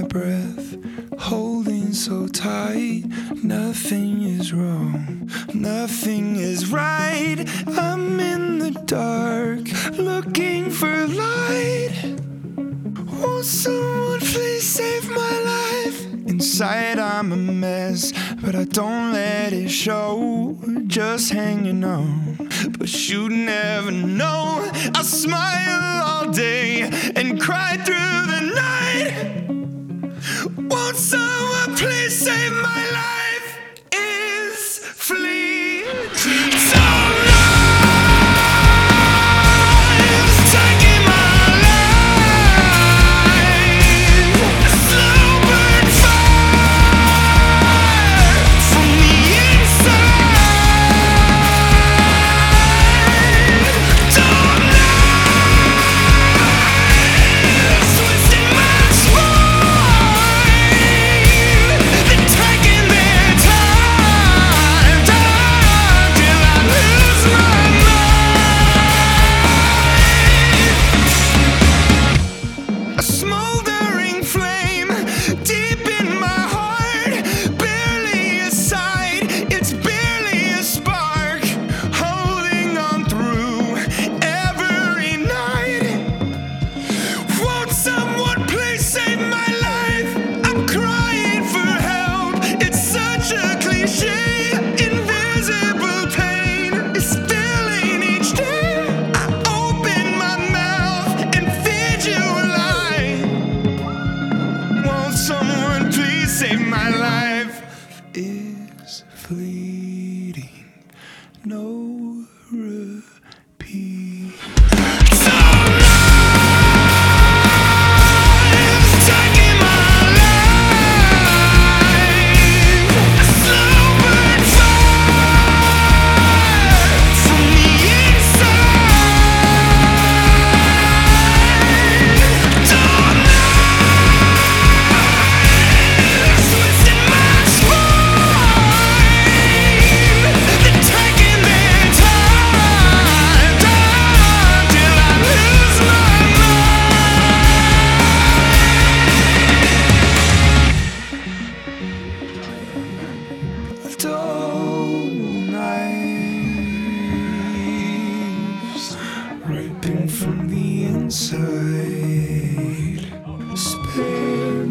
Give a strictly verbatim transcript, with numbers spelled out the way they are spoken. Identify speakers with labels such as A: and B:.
A: breath, holding so tight. Nothing is wrong, nothing is right. I'm in the dark, looking for light. Won't someone please save my life? Inside I'm a mess, but I don't let it show. Just hanging on, but you never know. I smile all day and cry through the night. Won't someone please save my life? Is fleeting. So save my life is fleeting, no repeat. Dull knives ripping from the inside. Spare